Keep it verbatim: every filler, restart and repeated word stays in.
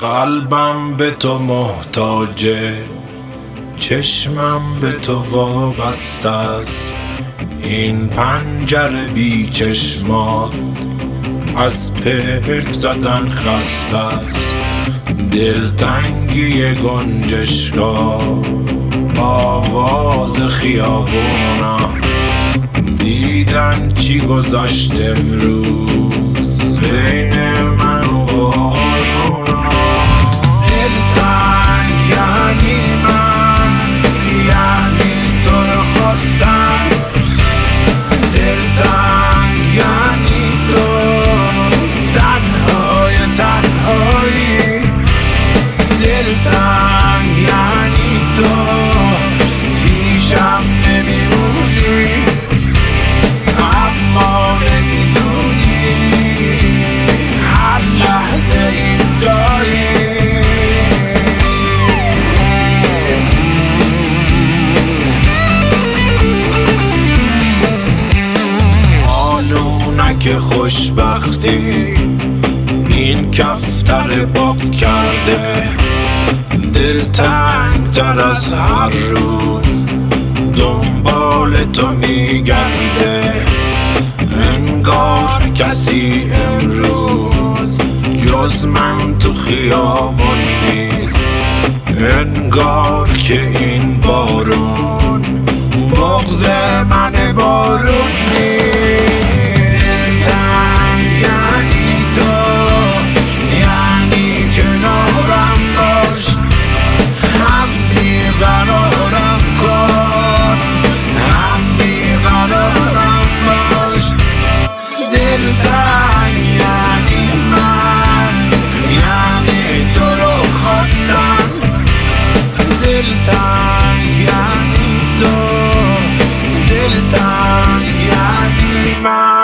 قلبم به تو محتاجه، چشمم به تو وابسته است. این پنجره بی چشمات از پرک زدن خسته است. دلتنگی گنجشگاه، آواز خیابونا، دیدن چی گذاشت امروز بین من و بارونا. دلتنگ یعنی من، یعنی تو رو خواستم. دلتنگ یعنی تو، تنهای تنهایی. دلتنگ یعنی تو، پیشم نمیمونی اما نمیدونی هر لحظه اینجایی. آنونک خوشبختی این کفتر باب کرده، دلتنگ تر از هر روز دنبال تو میگرده. انگار کسی امروز جز من تو خیابان نیست. انگار که این بارون بغض من بارون نیست. دلتنگ یعنی تو، یعنی کنارم باش، هم بیقرارم کن، هم بیقرارم باش. دلتنگ یعنی من، یعنی تو رو خواستم. دلتنگ یعنی تو، دلتنگ یعنی من.